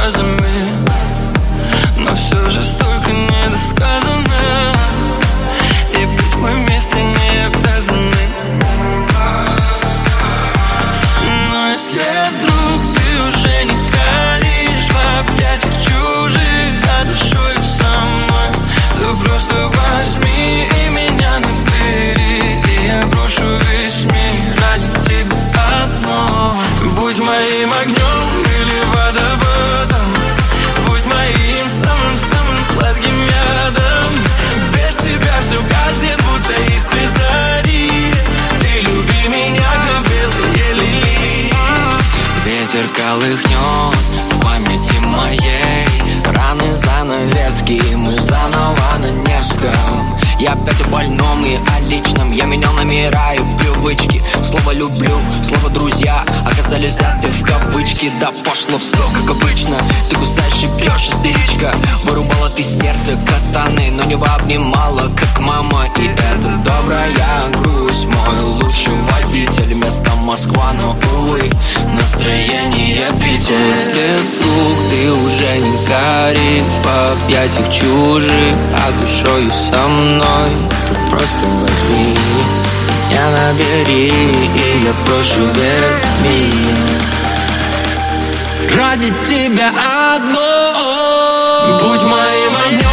фразами, но все же столько недосказано, и быть мы вместе не обязаны. Но если вдруг ты уже не горишь в объятиях чужих, а душою со мной, то просто возьми и меня набери, и я брошу весь мир ради тебя одной. Будь моим огнем или водоводом, будь моим самым-самым сладким ядом. Без тебя все гаснет, будто искры зари. Ты люби меня, как белые лилии. Ветер колыхнет в памяти моей раны, занавески, мы заново на Невском. Я опять о больном и о личном. Я менял номера и привычки. Слово «люблю», слово «друзья» оказались взяты в кавычки. Да пошло все как обычно. Ты кусаешь и бьешь, истеричка. Вырубала ты сердце катаны, но не обнимала, как мама. И это добрая грусть. Мой лучший водитель, место Москва, но, увы, настроение Питер. Если вдруг ты уже не горишь в объятиях чужих, а душою со мной, ты просто возьми, я набери, и я прошу весь мир ради тебя одной. Будь моим огнем